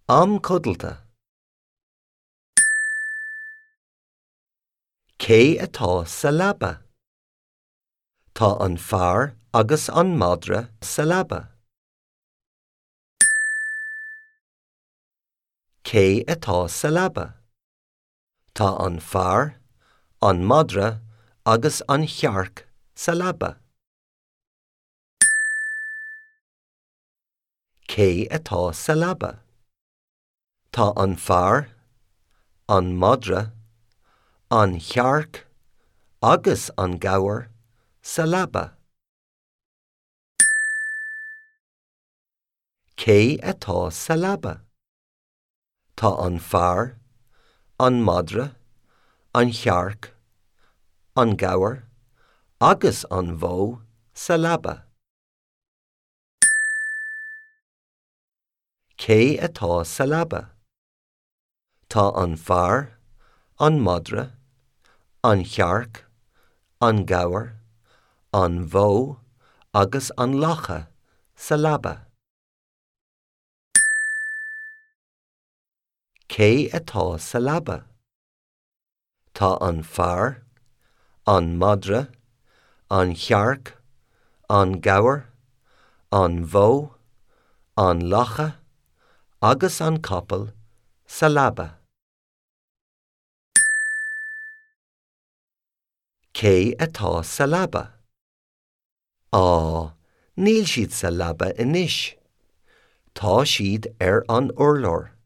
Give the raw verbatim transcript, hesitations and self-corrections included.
Am codalta. Cé atá sa labba. Tá an fear agus an madra sa labba. Cé atá sa labba. Tá an fear, an madra agus an chearc sa labba. Cé atá sa labba. Tá an fear, an madra, an chearc agus an gabhar sa labba. Cé atá sa labba. Tá an fear, an madra, an chearc, an gabhar agus an bhó sa labba. Cé atá sa labba. Tá an fear, an madra, an chearc, an gabhar, an bhó agus an lacha sa labba. Cé atá sa labba. Tá an fear, an madra, an chearc, an gabhar, an bhó, an lacha agus an capall sa labba. Cé atá sa labba. Á, níl siad sa labba anois. Tá siad ar an urlár.